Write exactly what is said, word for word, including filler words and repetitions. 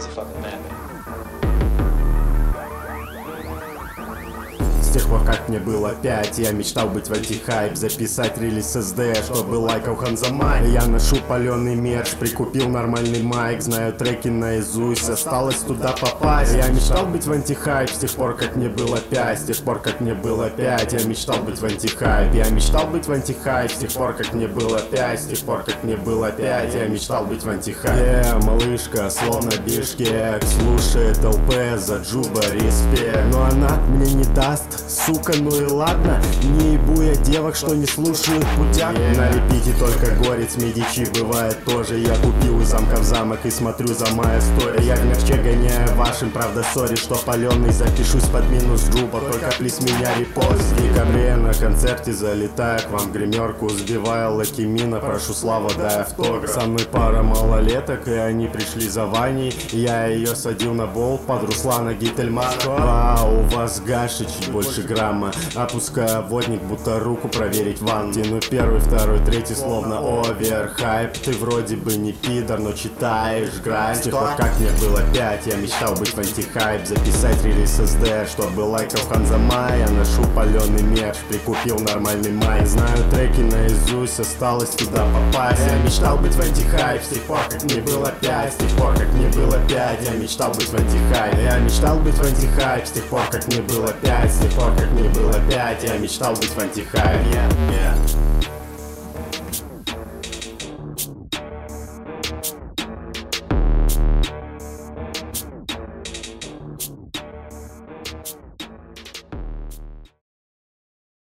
It's a fucking madman. С тех пор, как мне было пять, я мечтал быть в антихайп, записать релиз эс ди, чтобы лайкал Ханзамай. Я ношу паленый мерч, прикупил нормальный майк, знаю треки наизусть, осталось туда попасть. Я мечтал быть в антихайп с тех пор, как мне было пять, с тех пор, как мне было пять, я мечтал быть в антихайп. Я мечтал быть в антихайп с тех пор, как мне было пять, с тех пор, как мне было пять, я мечтал быть в антихайп. Yeah, малышка, словно Бишкек, слушает эл пи за Джуба, респект. Но она мне не даст, сука, ну и ладно. Не ебу я девок, что не слушают путях. Yeah. На репите только горец, Медичи бывает тоже. Я купил из замка в замок и смотрю за моя история. Я в мерче гоняю вашим, правда, сори, что паленый. Запишусь под минус Джуба, только плиз меня репост. В декабре на концерте залетаю к вам в гримерку, сбиваю Лакимина, прошу Слава, дай автограф. Со мной пара малолеток, и они пришли за Ваней. Я ее садил на бол под Руслана Гительмана. Вау, у вас гаши чуть больше грамма. Опускаю водник, будто руку проверить в ванну. Тяну первый, второй, третий, словно оверхайп. Ты вроде бы не пидор, но читаешь грань. С тех пор, как мне было пять, я мечтал быть в антихайп, записать релиз эс ди, чтобы лайкал Ханзамай. Я ношу паленый мерч, прикупил нормальный майк, знаю треки наизусть, осталось туда попасть. Я мечтал быть в антихайп с тех пор, как мне было пять, с тех пор, как мне было пять, я мечтал быть в антихайп. Я мечтал быть в антихайп с тех пор, как мне было пять, с тех пор, как мне было пять, я мечтал быть в антихайп. Yeah, yeah.